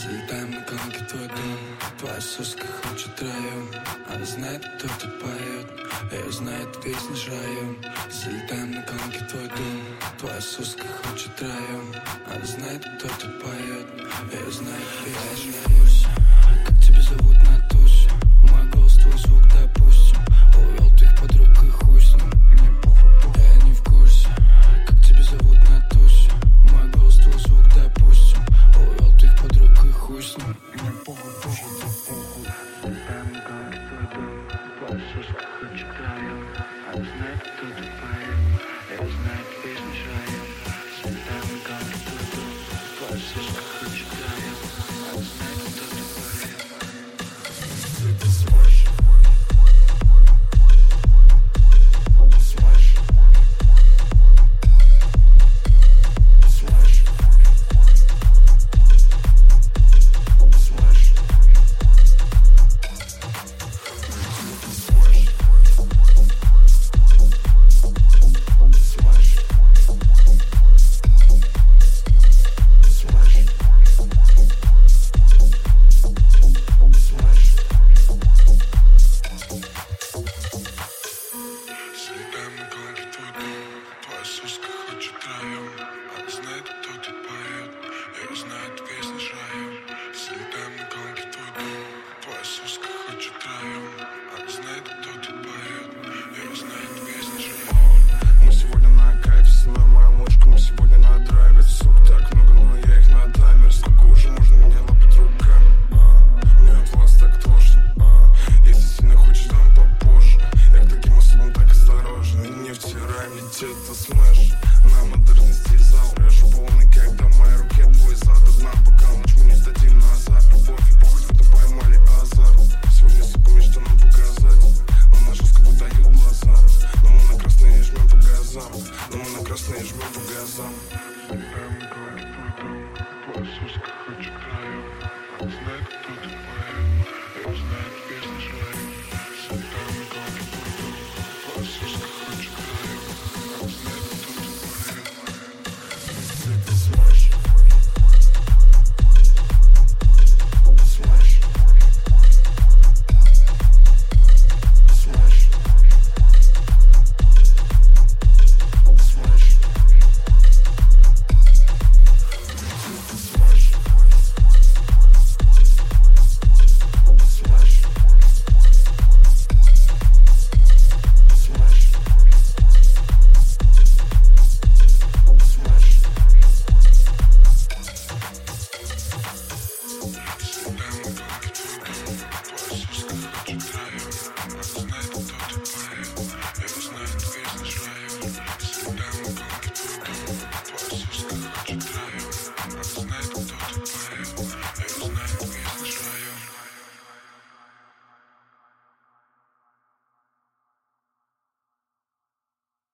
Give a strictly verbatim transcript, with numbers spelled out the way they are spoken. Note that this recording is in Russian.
Залетаем на гонки в твой дом. Твоя соска хочет район. Она знает, кто тут поет. Ее знает весь наш район. Залетаем на гонки в твой дом. Твоя соска хочет район. Она знает, кто тут поет. Ее знает весь наш район. Как тебя зовут на тусе? Мой голос, твой звук, допустим. Увел твоих подруг и хуй с ним. Мне похуй, похуй, я не в курсе. Как тебя зовут на тусе? Мой голос, твой звук, допустим. Увел твоих подруг и хуй с ним. Мне похуй, похуй, похуй. Залетаем на гонки в твой дом. Твоя соска хочет район. Она знает, кто тут поет. Ее знает весь наш район. Залетаем на гонки в твой дом. Твоя соска хочет район. Она знает, кто тут поет. Ты смажь. Это смэш, на модерности зал. Рэш полный, когда в моей руке твой зад. Одна бокал, ночь мы не сдадим назад. Любовь и похоть, это поймали азарт. Сегодня сыпами, что нам показать. Но на жестко выдают глаза. Но мы на красные жмем по газам. Но мы на красные жмем по газам. Твоя соска хочет район.